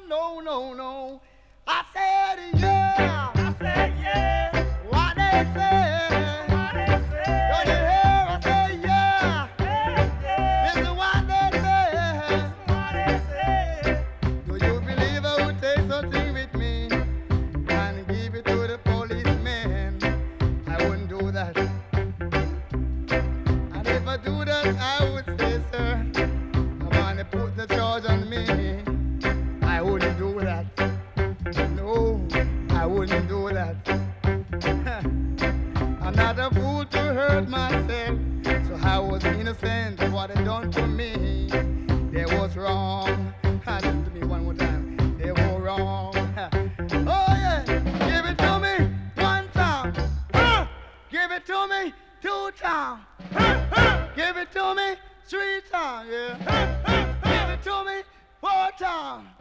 no, no, no. I said yeah. I said yeah. What they say? What they say? Don't you hear? I say yeah. Yeah, yeah. This is what they say. What they say? Do you believe I would take something with me and give it to the policeman? I wouldn't do that. And if I do that, I would say, sir, I want to put the charge on me. I wouldn't do that. No, I wouldn't do that. I'm not a fool to hurt myself, so I was innocent of what they done to me. They was wrong. Listen to me one more time. They were wrong. Oh yeah, give it to me one time. Give it to me two times. Give it to me three times. Yeah. Give it to me four times.